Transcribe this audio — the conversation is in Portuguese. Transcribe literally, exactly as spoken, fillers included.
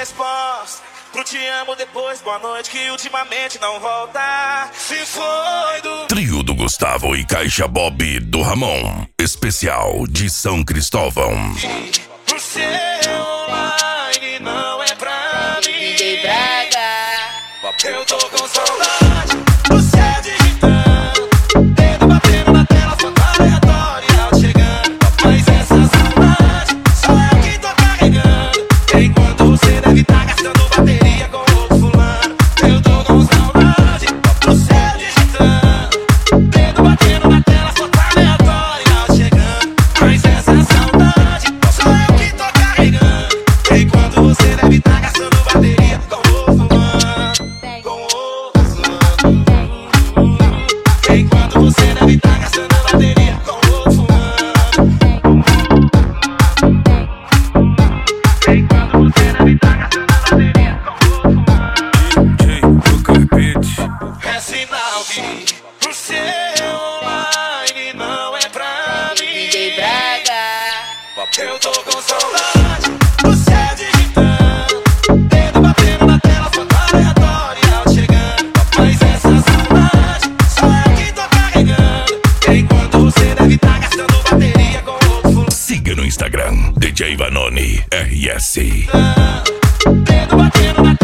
resposta pro te amo depois, boa noite, que ultimamente não volta. Se foi do Trio do Gustavo e Caixa Bob do Ramon, especial de São Cristóvão. o seu online não é pra mim. D J Braga. Eu tô com saudade do seu digitando, dedo batendo na tela, foto aleatória chegando. Mas essa saudade só eu que tô carregando, enquanto você deve tá gastando bateria com outro fulano. Eu tô com saudade do seu digitando, dedo batendo na tela, foto aleatória chegando. Mas essa saudade só eu que tô carregando, enquanto você deve tá gastando bateria com outro fulano. Enquanto você deve estar gastando bateria com outro fulano. Enquanto você deve estar gastando bateria com outro fulano. D J do carpete. É sinal que o seu online não é pra mim. D J Braga. Eu tô com saudade do seu digitando, dedo batendo na tela, foto aleatória chegando. Mas essa saudade só eu que tô carregando, enquanto você deve tá gastando bateria com outro fulano. Siga no Instagram, D J Vanoni R S. Dedo batendo na